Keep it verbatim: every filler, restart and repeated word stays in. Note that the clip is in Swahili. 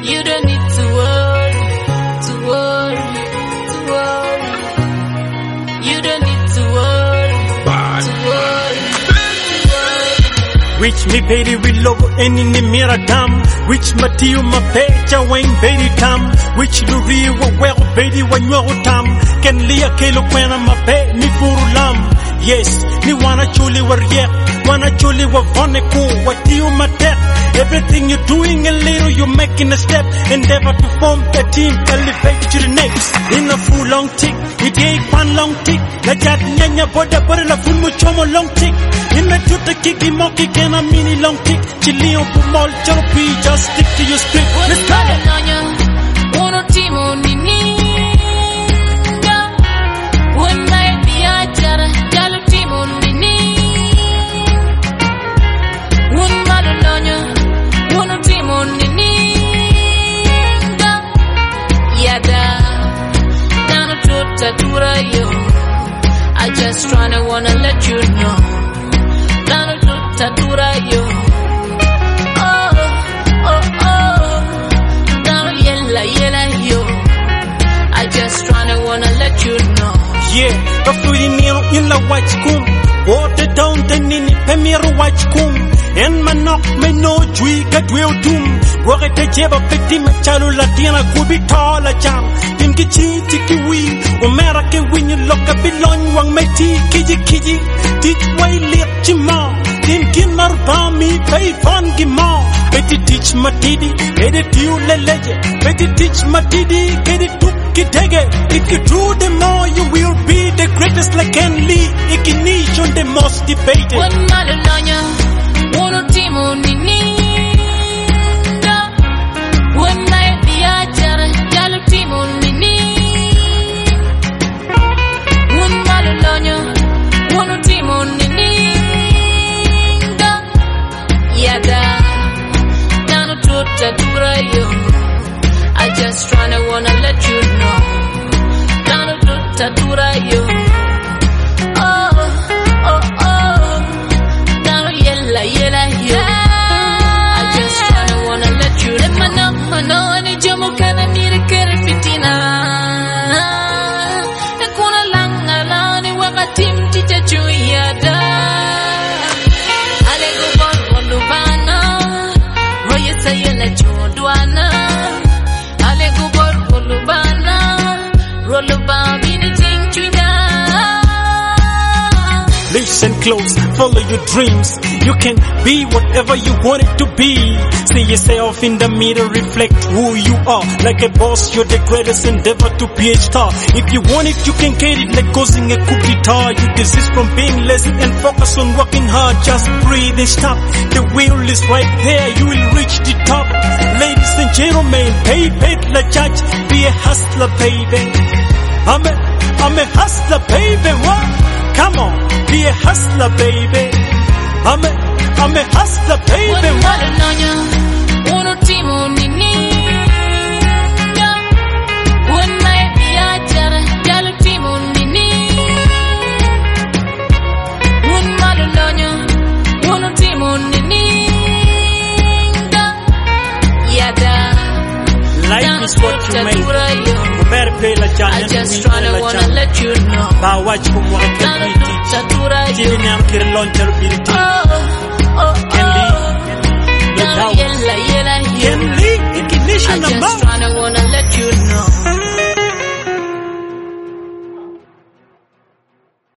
You don't need to worry, to worry, to worry. You don't need to worry, to worry, to worry. Which me baby with logo any ni mira dam. Which Matthew ma pecha wayne baby tam. Which Luri wa well baby wa nyogo tam. Ken liya kelo kwena ma pe mi furu lam. Yes, ni wanna chuli war yet. Wanna chuli wa voneko. What do you ma tet? Everything you're doing a little, you're making a step. Endeavor to form a team, elevate to the next. In a full long tick, it take one long tick. La jat nyanya boda boda la full muchomo long tick. In the tuta kiki monkey can a mini long tick. Chili on pumol choppy, just stick to your script. Let's go. Uno timo nini. One night the ajara, jalo timo nini. One malolonya. Uno timo nini. Yada. Dano tuta tura yo. I just tryna wanna let you know. Dano tuta tura yo. Oh, oh, oh. Dano yella yella yo. I just tryna wanna let you know. Yeah, kafuri nilo ila watch kum. Water down the nini pemiro watch kum. En manok me no jui kadweo tum. Wore te jeba peti machalo latina kubi tala jam. Tim ki chi tiki wi. Omera ke win you look a bilon wang me ti kiji kiji. Teach way lit chima. Tim kin marba mi pay fun gima. Beti teach matidi. Beti tiu leleje. Beti teach matidi. Kedi tuki tege. If you do the more you will be the greatest like Ken Lee. Ignition the most debated. One malolonya. Uno timo nini. One night the ajara, jalo timo nini. One malolonya. Uno timo nini. Yada. Dano tuta tura yo. I just tryna wanna let you know. Dano tuta tura yo. Oh, oh, oh. Dano yella yella yo. I just tryna wanna let you know. Let me know, I know I need you more kana mire kere fitina. Nakuna langa lani waka tim chicha chuyada. Ale go bon bolubana. Roye sayo na chudwana. Ale go bon bolubana. Rolluba bini ting chuda. Listen close, follow your dreams. You can be whatever you want it to be. See yourself in the mirror, reflect who you are. Like a boss, you're the greatest endeavor to be a star. If you want it, you can get it like causing a coup d'etat. You desist from being lazy and focus on working hard. Just breathe and stop. The wheel is right there, you will reach the top. Ladies and gentlemen, pay, pay the judge. Be a hustler, baby. I'm a, I'm a hustler, baby. What? Come on, be a hustler, baby. I'm a, I'm a hustler, baby. One malolonya. Uno timo nini. One night the ajara, jalo timo nini. One malolonya. Uno timo nini. Yada. Life is what you make. I just tryna wanna let you know. Ba watch kum wa Dano tuta tura yo. Tini nyam kir launcher bility. Oh, oh, oh. Ken Lee. No doubt.